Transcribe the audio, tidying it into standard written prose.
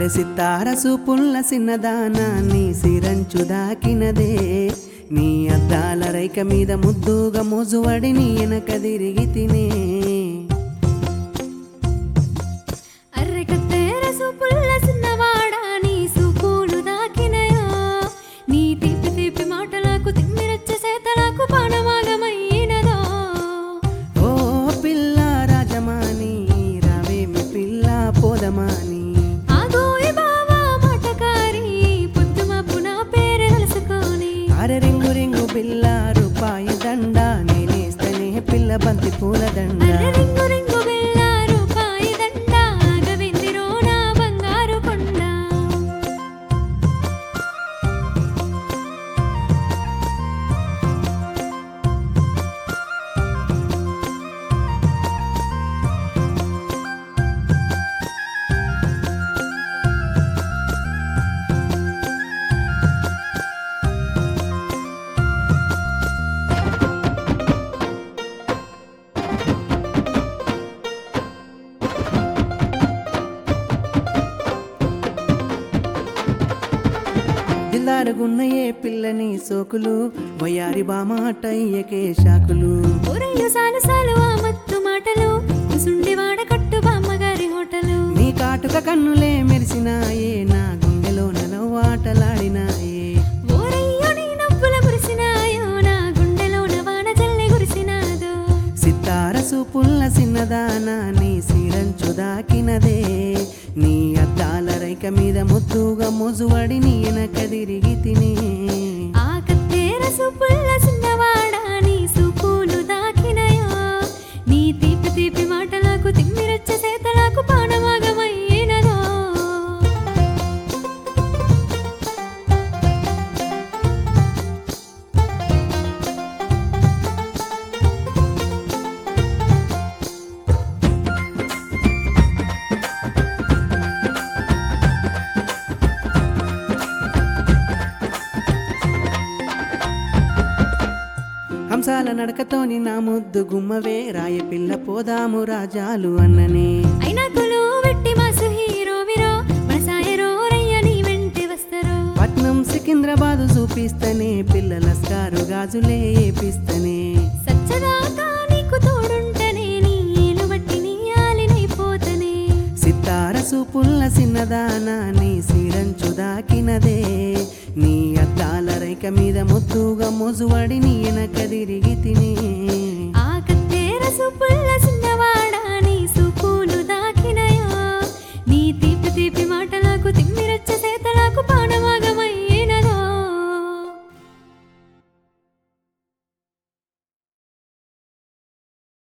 అరసితార సూపుల్ల సిన్నదానా నీ సిరంచు దాకినదే నీ అద్దాల రైక మీద ముద్దుగా మోజువడి నీ వెనక తిరిగి తినే అర్రెకత్తేర సూపుల్ల సిన్నవాడా నీ సూపులు దాకినయో నీ తీపి తీపి మాటలకు తిమ్మిరచ్చే సేతలకు పానమాగమైనదో ఓ పిల్ల రాజమాని రావేమి పిల్ల పోదమాని ఆగోయి బావా మాటకారి పొద్దుమప్పు నా పేరు తెలుసుకొని అరె రింగు రింగు పిల్ల రూపాయి దండ నేనేస్తనే పిల్ల బంతి పూల దండ అర్రె రింగు రింగు బిళ్ళ రూపాయి దండ ఆగవిందిరో నా బంగారు కొండ దిల్లారుగున్నయే పిల్లని సోకులు వయారి బామాటయ్యకే షాకులు ఊరయ్యో సాలు సాలు ఆ మత్తు మాటలు కుసుండి వాడ కట్టు బామ్మగారి హోటలు నీ కాటుక కన్నులే మెరిసినాయే నా గుండెలో నలవాటలాడినాయే ఓరయ్యో నీ నవ్వుల కురిసినాయో నా గుండెలోన వాన జల్లి కురిసినాదో సితార సూపుల్ల సిన్నదానా నీ సిరంచు దాకినదే నీ అద్దాల రైక మీద ముద్దుగా మోజువడి నీ వెనక తిరిగి తినే ఆ కత్తేర సూపుల్ల సిన్నవాడా నీ సూపులు దాకినయో నీ తీపి తీపి మాటలకు తిమ్మిరచ్చే సేతలకు పానమాగమైనదో హంసాల నడకతోని నా ముద్దు గుమ్మవే రాయ పిల్ల పోదాము రాజాలు అన్ననే అయినా కొలు వెట్టి మాసు హీరో విరో మనసాయరో రయ్య నీ వెంటి వస్తరో పట్నం సికింద్రాబాదు చూపిస్తనే పిల్లల స్కారు గాజులే ఏపిస్తనే సచ్చదాకా నీకు తోడుంటనే నీ ఏలు బట్టి నీ ఆలినైపోతనే సితార సూపుల్ల సిన్నదానా నీ సిరంచు దాకినదే నీ అద్దాల రైక మీద ముద్దుగా మోజువడి నీ వెనక తిరిగి తినే